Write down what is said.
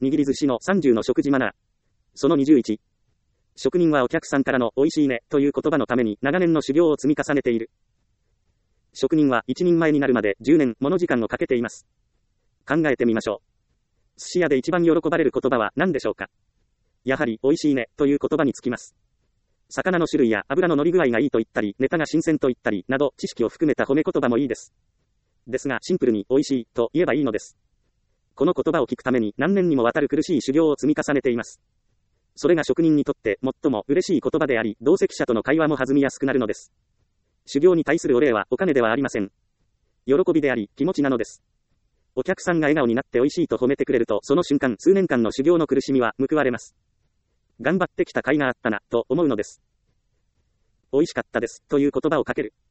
握り寿司の30の食事マナー。その21。職人はお客さんからの美味しいねという言葉のために長年の修行を積み重ねている。職人は一人前になるまで10年もの時間をかけています。考えてみましょう。寿司屋で一番喜ばれる言葉は何でしょうか。やはり美味しいねという言葉につきます。魚の種類や油の乗り具合がいいと言ったり、ネタが新鮮と言ったりなど知識を含めた褒め言葉もいいです。ですがシンプルに美味しいと言えばいいのです。この言葉を聞くために何年にもわたる苦しい修行を積み重ねています。それが職人にとって最も嬉しい言葉であり、同席者との会話も弾みやすくなるのです。修行に対するお礼はお金ではありません。喜びであり、気持ちなのです。お客さんが笑顔になって美味しいと褒めてくれると、その瞬間、数年間の修行の苦しみは報われます。頑張ってきた甲斐があったな、と思うのです。美味しかったです、という言葉をかける。